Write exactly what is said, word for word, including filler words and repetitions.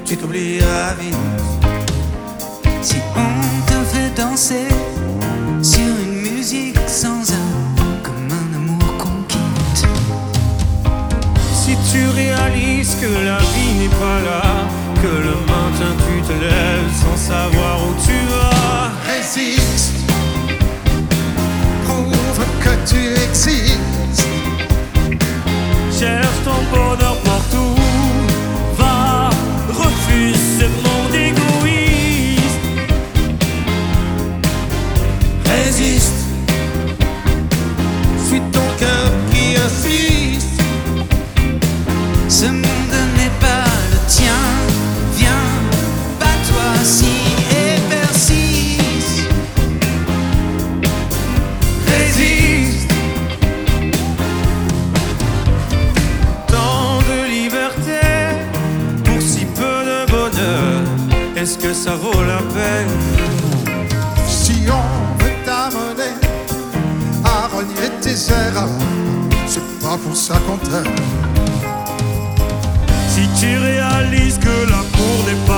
tu t'oublieras vite. Si on te fait danser sur une musique sans âme, comme un amour qu'on quitte. Si tu réalises que la vie n'est pas là, que le matin tu te lèves sans savoir où tu vas. Résiste, prouve que tu existes. Cherche ton bonheur partout, va, refuse ce monde égoïste. Résiste, suis ton cœur qui insiste. Ce monde n'est pas le tien, viens, bats-toi si et persiste. Résiste. Tant de liberté pour si peu de bonheur, est-ce que ça vaut la peine? Si on veut t'amener à renier tes erreurs, c'est pas pour ça qu'on t'aime. Si tu réalises que l'amour n'est pas